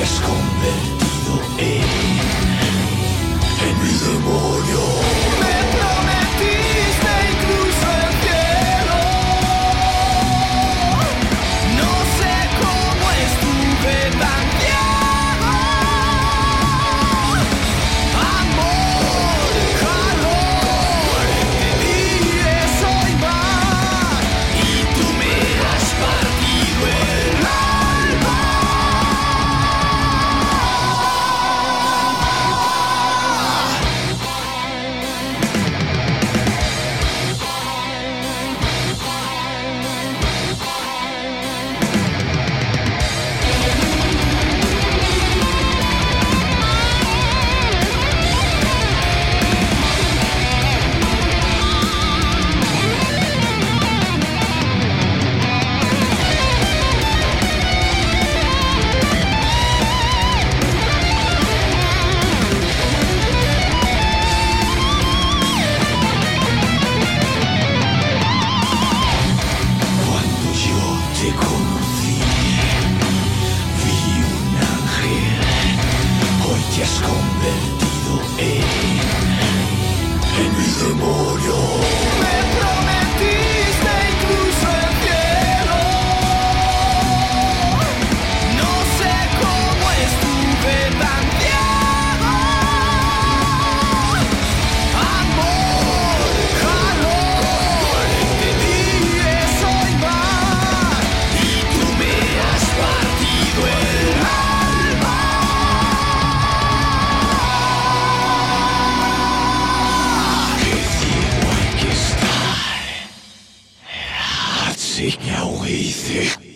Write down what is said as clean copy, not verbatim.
has convertido en mi demonio. Me prometiste incluso el cielo. No sé cómo estuve tan ciego. Amor, calor, y eso y más. Y tú me has partido el alma. Te conocí, vi un ángel, hoy te has convertido en mi demonio. Me prometiste incluso el cielo. No sé cómo estuve tan ciego. Amor, calor, y eso y más. Partido el alma. Qué ciego hay que estar. Así que hice.